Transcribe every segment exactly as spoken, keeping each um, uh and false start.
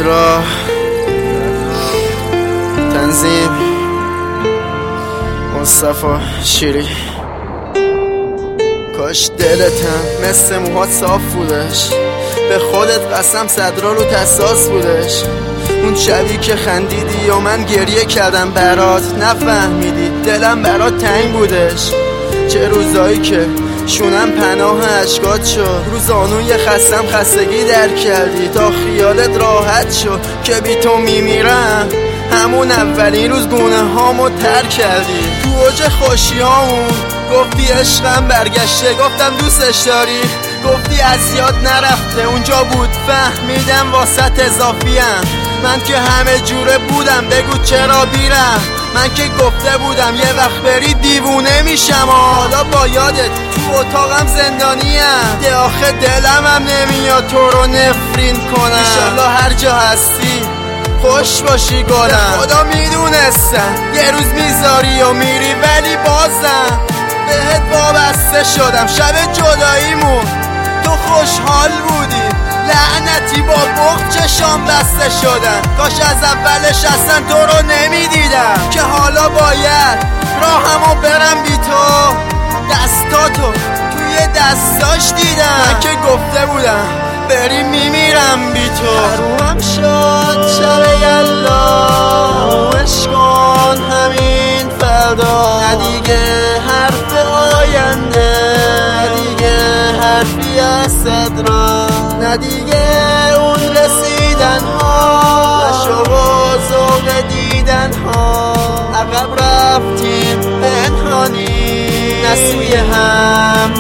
صدرا تنظیم مصطفی شیری. کاش دلتم مثل موهات صاف بودش، به خودت قسم صدرا رو تساس بودش. اون شبی که خندیدی و من گریه کردم برات، نفهمیدی دلم برات تنگ بودش. چه روزایی که شونم پناه اشکات شد، روزانوی خستم خستگی در کردی تا خیالت راحت شد که بی تو میمیرم. همون اولین روز گونه هامو تر کردی، تو اوج خوشی هامون گفتی عشقم برگشته، گفتم دوستش داری، گفتی از یاد نرفته. اونجا بود فهمیدم واسط اضافیم، من که همه جوره بودم بگو چرا بیرم. من که گفته بودم یه وقت بری دیوونه میشم، حالا با یادت تو اتاقم زندانیم. ده آخه دلم هم نمیاد تو رو نفرین کنم. انشالله هر جا هستی خوش باشی گلم. خدا میدونستم یه روز میذاری و میری، ولی بازم بهت وابسته شدم. شب جداییمون تو خوشحال بودی، لعنتی با بغض چشام بسته شدن. کاش از اولش اصلا تو رو نمیدیدم، که حالا باید راهمو برم بی تو. دستاتو توی دستاش دیدم، من که گفته بودم بری میمیرم بی تو. حرومم شد شب یلا، عشق کن همین فردا. ندیگه حرف آینده، ندیگه حرفی از صدرا، ندیگه اون رسیدن ها، شوق و ذوق دیدن ها. عقب رفتیم پنهانی، نسوی هم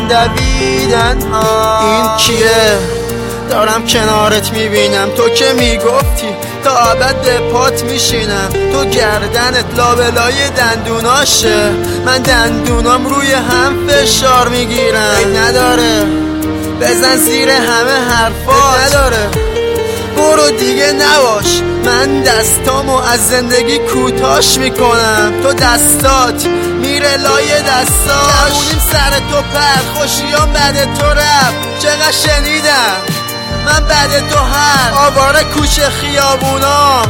دویدن ها. این کیه؟ دارم کنارت میبینم، تو که میگفتی تا ابد به پات میشینم. تو گردنت لابلای دندوناشه، من دندونام روی هم فشار میگیرم. عیب نداره بزن زیر همه حرفات، نداره برو دیگه نباش. من دستامو از زندگی کوتاش میکنم، تو دستات میره لای دستاش. جوونیم سر تو پر، خوشیام بعد تو رفت. چقدر شنیدم من بعد تو هر آواره کوچه خیابونا.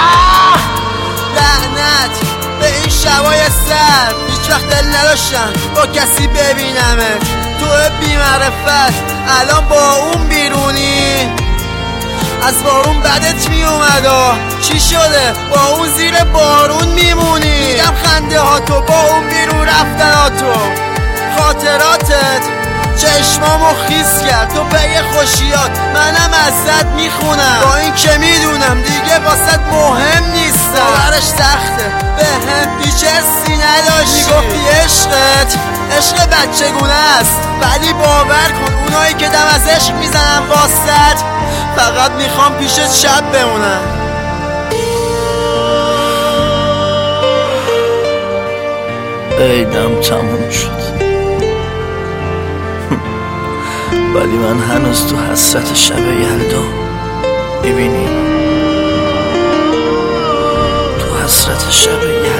لعنت به این شبای سر، هیچ وقت دل نداشتم با کسی ببینمت. تو بی معرفت الان با اون بیرونی، از بارون بدت می اومدا. چی شده با اون زیر بارون میمونی؟ دیدم خنده ها تو با اون بیرون رفتن ها تو. خاطراتت چشمامو خیس کرد، تو به یه خوشیات منم ازت میخونم. با این که میدونم دیگه واسط مهم نیستم، باورش سخته به هم هیچ حسی نداشتی. میگفتی عشقت عشق بچگونه است، ولی باور کن اونایی که دم از عشق میزنن واسط فقط میخوام پیشت شب بمونم. عیدم تموم شد، ولی من هنوز تو حسرت شب یلدا. میبینی تو حسرت شب یلدا